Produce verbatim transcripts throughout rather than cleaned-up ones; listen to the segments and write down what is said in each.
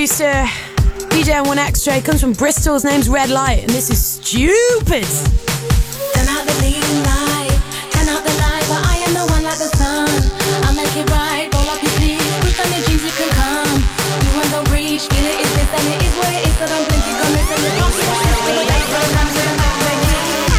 producer, D J on one Extra. Comes from Bristol. His name's Red Light, and this is Stupid. Turn out the leading light, turn out the light, but I am the one like the sun. I make it right, roll up your sleeves, push on your jeans, you can come. You want don't reach, feel it is this and it is what it is, so don't blink, you come listen to the talk, you want to feel the bass, so I'm to the back, baby.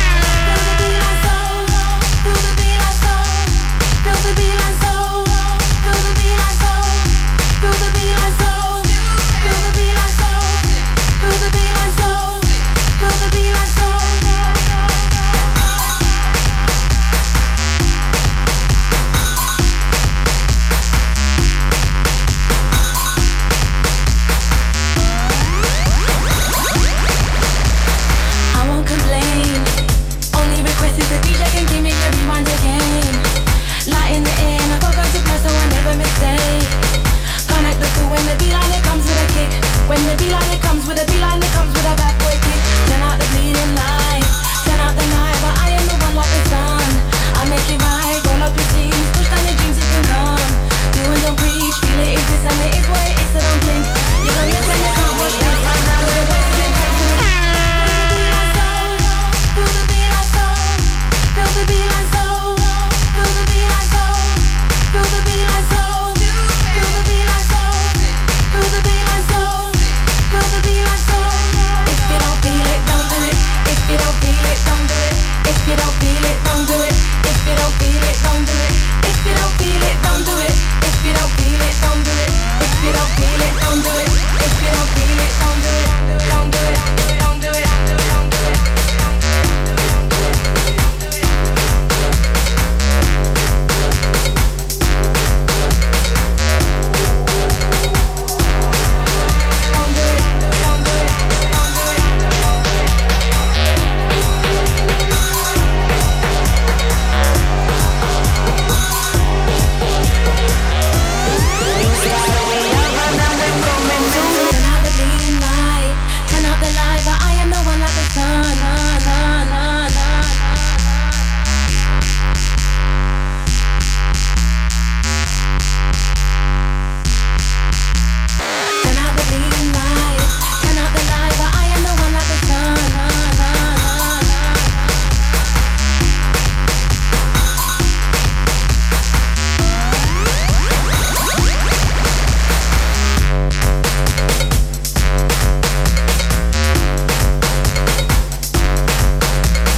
Feel the beat like soul, feel the beat like soul, feel the beat like soul, feel the beat like soul, feel the beat like soul, feel the beat like soul, feel the beat like soul, feel the beat like soul. When the beeline it comes with a beeline it comes with a backward kick. Turn out the bleeding light, turn out the night, but I am the one like the sun. I make it right, roll up your sleeves, push down your dreams, you can come. Do and don't preach, feel it is this and it is what it is, so don't blink. You don't listen, you can't watch this right now. With the waves in feel the beat like soul, feel the beat like soul, feel the beat like soul, feel the beat like soul, feel the beat like soul, feel the beat like soul. Feel the beat like soul. If you don't feel it, don't do it. If you don't feel it, don't do it. If you don't feel it, don't do it. If you don't feel it, don't do it. If you don't feel it, don't do it. If you don't feel it, don't do it. If you don't feel it, don't do it. If you don't feel it, don't do it. Don't do it. Don't do it. Don't do it.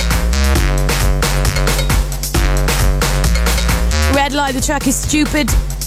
The track is Stupid.